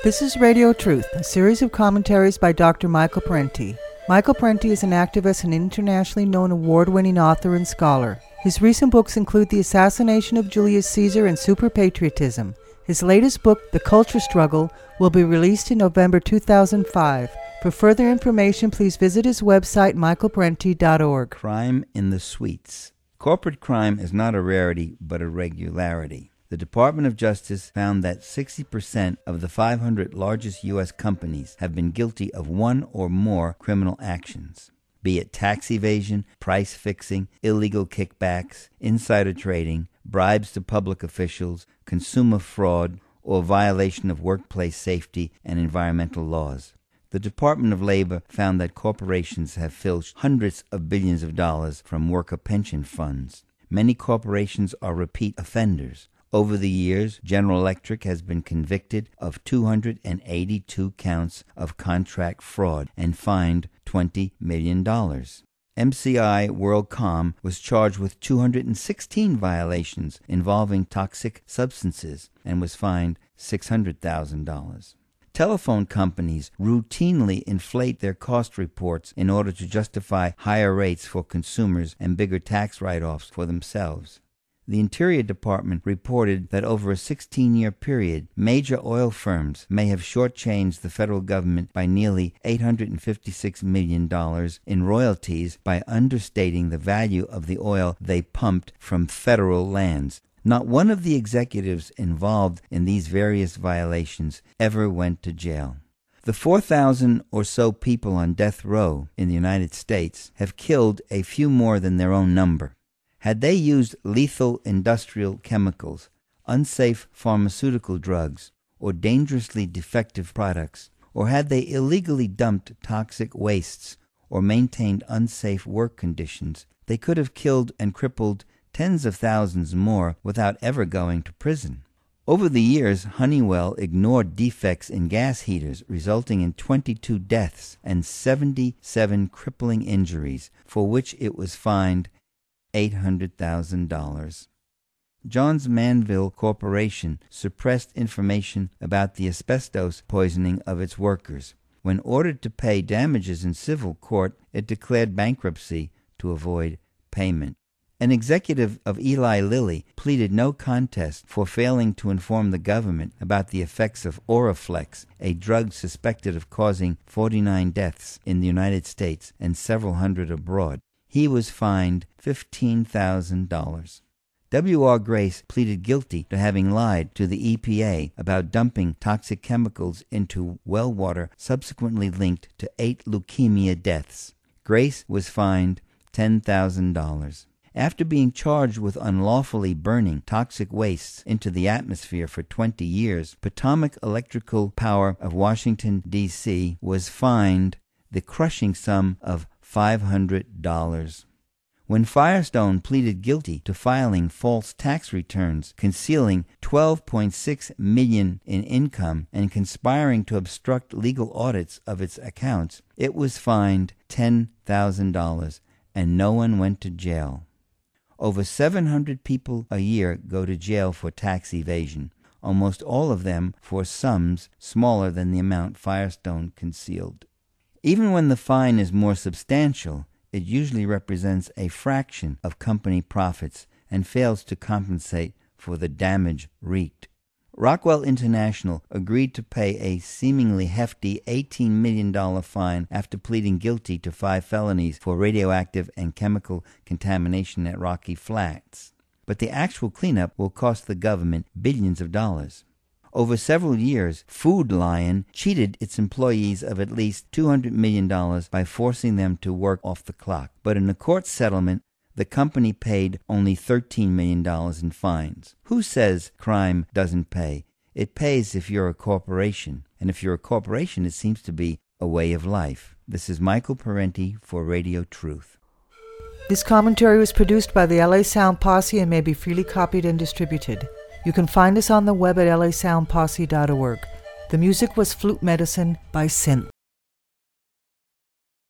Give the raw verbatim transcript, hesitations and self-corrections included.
This is Radio Truth, a series of commentaries by Doctor Michael Parenti. Michael Parenti is an activist and internationally known award-winning author and scholar. His recent books include The Assassination of Julius Caesar and Super-Patriotism. His latest book, The Culture Struggle, will be released in November two thousand five. For further information, please visit his website, michael parenti dot org. Crime in the suites. Corporate crime is not a rarity, but a regularity. The Department of Justice found that sixty percent of the five hundred largest U S companies have been guilty of one or more criminal actions, be it tax evasion, price fixing, illegal kickbacks, insider trading, bribes to public officials, consumer fraud, or violation of workplace safety and environmental laws. The Department of Labor found that corporations have filched hundreds of billions of dollars from worker pension funds. Many corporations are repeat offenders. Over the years, General Electric has been convicted of two hundred eighty-two counts of contract fraud and fined twenty million dollars. M C I WorldCom was charged with two hundred sixteen violations involving toxic substances and was fined six hundred thousand dollars. Telephone companies routinely inflate their cost reports in order to justify higher rates for consumers and bigger tax write-offs for themselves. The Interior Department reported that over a sixteen-year period, major oil firms may have shortchanged the federal government by nearly eight hundred fifty-six million dollars in royalties by understating the value of the oil they pumped from federal lands. Not one of the executives involved in these various violations ever went to jail. The four thousand or so people on death row in the United States have killed a few more than their own number. Had they used lethal industrial chemicals, unsafe pharmaceutical drugs, or dangerously defective products, or had they illegally dumped toxic wastes or maintained unsafe work conditions, they could have killed and crippled tens of thousands more without ever going to prison. Over the years, Honeywell ignored defects in gas heaters, resulting in twenty-two deaths and seventy-seven crippling injuries, for which it was fined eight hundred thousand dollars. Johns Manville Corporation suppressed information about the asbestos poisoning of its workers. When ordered to pay damages in civil court, it declared bankruptcy to avoid payment. An executive of Eli Lilly pleaded no contest for failing to inform the government about the effects of Oraflex, a drug suspected of causing forty-nine deaths in the United States and several hundred abroad. He was fined fifteen thousand dollars. W R Grace pleaded guilty to having lied to the E P A about dumping toxic chemicals into well water, subsequently linked to eight leukemia deaths. Grace was fined ten thousand dollars. After being charged with unlawfully burning toxic wastes into the atmosphere for twenty years, Potomac Electrical Power of Washington, D C was fined the crushing sum of five hundred dollars. When Firestone pleaded guilty to filing false tax returns, concealing twelve point six million dollars in income, and conspiring to obstruct legal audits of its accounts, it was fined ten thousand dollars, and no one went to jail. Over seven hundred people a year go to jail for tax evasion, almost all of them for sums smaller than the amount Firestone concealed. Even when the fine is more substantial, it usually represents a fraction of company profits and fails to compensate for the damage wreaked. Rockwell International agreed to pay a seemingly hefty eighteen million dollars fine after pleading guilty to five felonies for radioactive and chemical contamination at Rocky Flats. But the actual cleanup will cost the government billions of dollars. Over several years, Food Lion cheated its employees of at least two hundred million dollars by forcing them to work off the clock. But in a court settlement, the company paid only thirteen million dollars in fines. Who says crime doesn't pay? It pays if you're a corporation. And if you're a corporation, it seems to be a way of life. This is Michael Parenti for Radio Truth. This commentary was produced by the L A Sound Posse and may be freely copied and distributed. You can find us on the web at l a sound posse dot org. The music was Flute Medicine by Synth.